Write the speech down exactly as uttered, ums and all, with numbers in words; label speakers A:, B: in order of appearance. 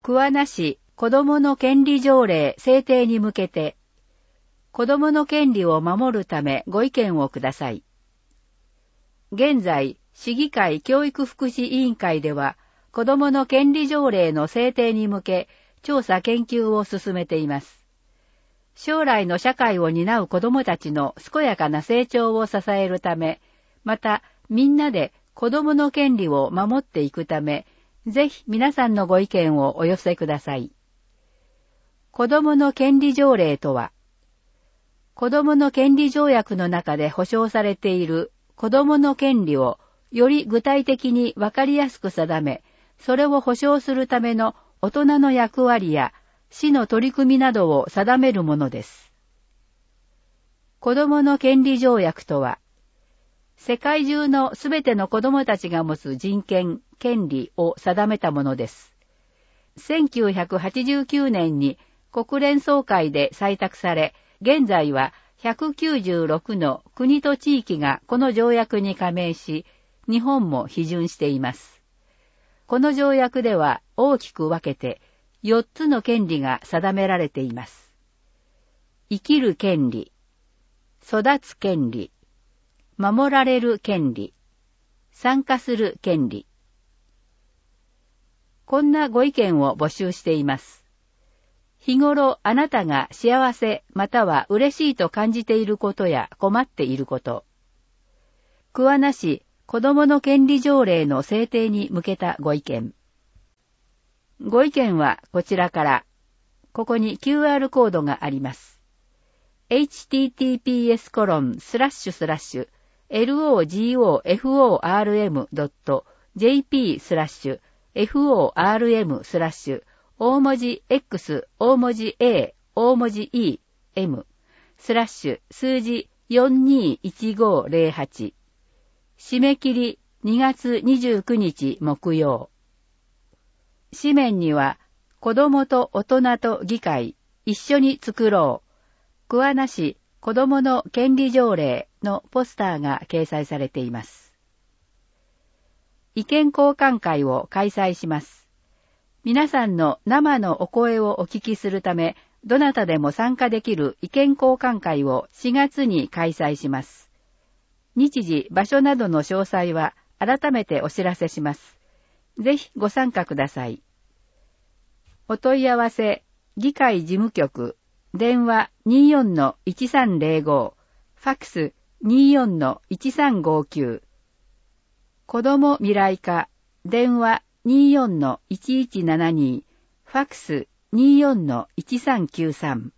A: 桑名市子どもの権利条例制定に向けて、子どもの権利を守るためご意見をください。現在、市議会教育福祉委員会では、子どもの権利条例の制定に向け、調査研究を進めています。将来の社会を担う子どもたちの健やかな成長を支えるため、また、みんなで子どもの権利を守っていくため、ぜひ皆さんのご意見をお寄せください。子どもの権利条例とは、子どもの権利条約の中で保障されている子どもの権利をより具体的にわかりやすく定め、それを保障するための大人の役割や市の取り組みなどを定めるものです。子どもの権利条約とは、世界中のすべての子どもたちが持つ人権、権利を定めたものです。せんきゅうひゃくはちじゅうきゅうねんに国連総会で採択され、現在はひゃくきゅうじゅうろくの国と地域がこの条約に加盟し、日本も批准しています。この条約では大きく分けてよっつの権利が定められています。生きる権利、育つ権利、守られる権利、参加する権利。こんなご意見を募集しています。日頃あなたが幸せまたは嬉しいと感じていることや困っていること。桑名市子どもの権利条例の制定に向けたご意見。ご意見はこちらから、ここに キューアール コードがあります。エイチティーティーピーエスコロンスラッシュスラッシュエルオージーオーエフオーアールエムドットジェーピースラッシュエフオーアールエムスラッシュ大文字 X 大文字 A 大文字 E M スラッシュ数字よんにーいちごーぜろはち締め切りにがつにじゅうくにち木曜。紙面には子どもと大人と議会一緒に作ろう桑名市子どもの権利条例のポスターが掲載されています。意見交換会を開催します。皆さんの生のお声をお聞きするため、どなたでも参加できる意見交換会をしがつに開催します。日時、場所などの詳細は改めてお知らせします。ぜひご参加ください。お問い合わせ、議会事務局、電話 にーよんのいちさんぜろご、ファックス にーよんのいちさんごきゅう、子ども未来課、電話 にーよんのいちいちななに、ファックス にーよんのいちさんきゅうさん